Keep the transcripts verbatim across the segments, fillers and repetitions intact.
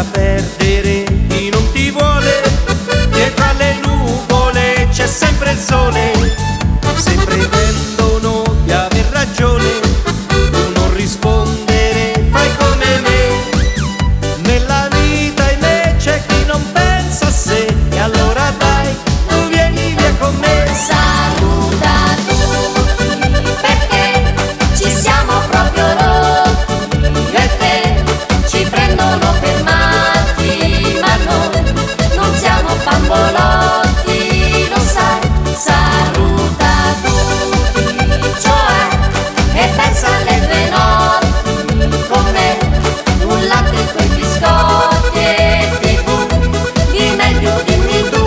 perdere chi non ti vuole. Dietro alle nuvole c'è sempre il sole, sempre tendono di aver ragione. Tu non rispondere, fai come me. Nella vita invece chi non pensa a sé, e allora dai, tu vieni via con me. Saluta tutti perché ci siamo proprio rotti. Io e te ci prendono per matti, ma noi non siamo bambolotti, lo sai. Saluta tutti, cioè, e pensa alle due notti con me, un latte coi biscotti e tivù, di meglio dimmi tu.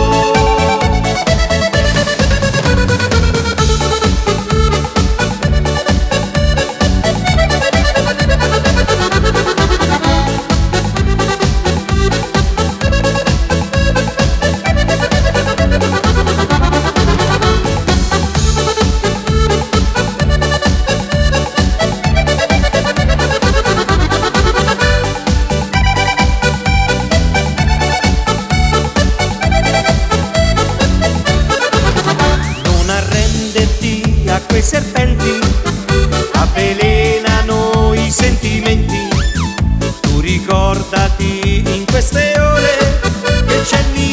Non arrenderti a quei serpenti, avvelenano i sentimenti. Tu ricordati in queste ore che c'è